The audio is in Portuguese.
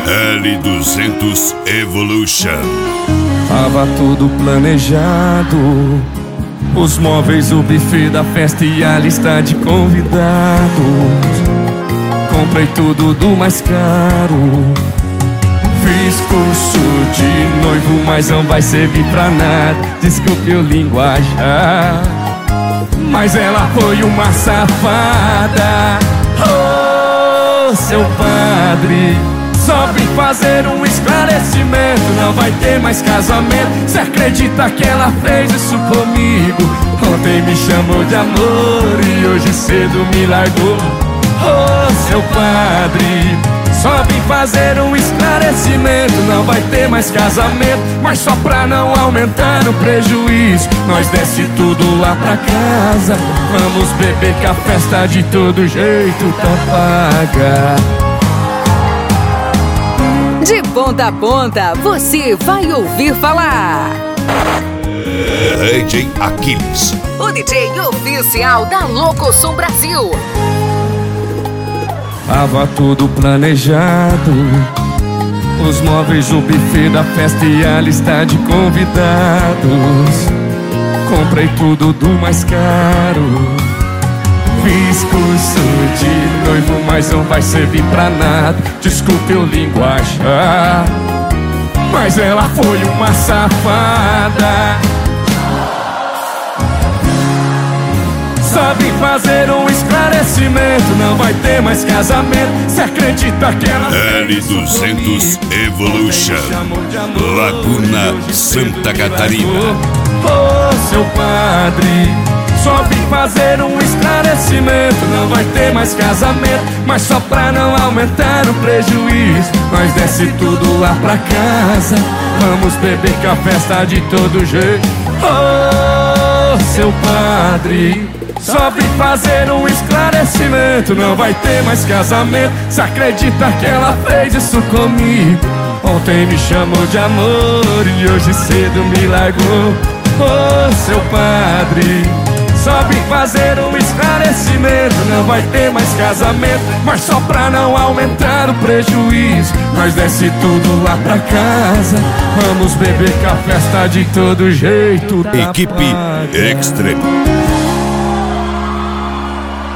L200 Evolution. Tava tudo planejado, os móveis, o buffet da festa e a lista de convidados. Comprei tudo do mais caro. Fiz curso de noivo, mas não vai servir pra nada. Desculpe o linguajar, mas ela foi uma safada. Oh, seu padre, só vim fazer um esclarecimento. Não vai ter mais casamento. Cê acredita que ela fez isso comigo? Ontem me chamou de amor e hoje cedo me largou. Oh, seu padre, só vim fazer um esclarecimento. Não vai ter mais casamento, mas só pra não aumentar o prejuízo, nós desce tudo lá pra casa. Vamos beber que a festa de todo jeito tá paga. De ponta a ponta, você vai ouvir falar. DJ Aquiles, O DJ oficial da Locosom Brasil. Tava tudo planejado, os móveis, o buffet da festa e a lista de convidados. Comprei tudo do mais caro. Fiz curso de noivo, mas não vai servir pra nada. Desculpe o linguajar, mas ela foi uma safada. Só vim fazer um esclarecimento. Não vai ter mais casamento. Cê acredita que ela L200 Evolution, Laguna, Santa Catarina. Oh, seu padre, só vim fazer um esclarecimento. Não vai ter mais casamento, mas só pra não aumentar o prejuízo, nós desce tudo lá pra casa. Vamos beber que a festa de todo jeito. Oh, seu padre, só vim fazer um esclarecimento. Não vai ter mais casamento. Cê acredita que ela fez isso comigo? Ontem me chamou de amor e hoje cedo me largou. Oh, seu padre, só vim fazer um esclarecimento. Não vai ter mais casamento, mas só pra não aumentar o prejuízo, nós desce tudo lá pra casa. Vamos beber que a festa de todo jeito tá Equipe paga. Extreme.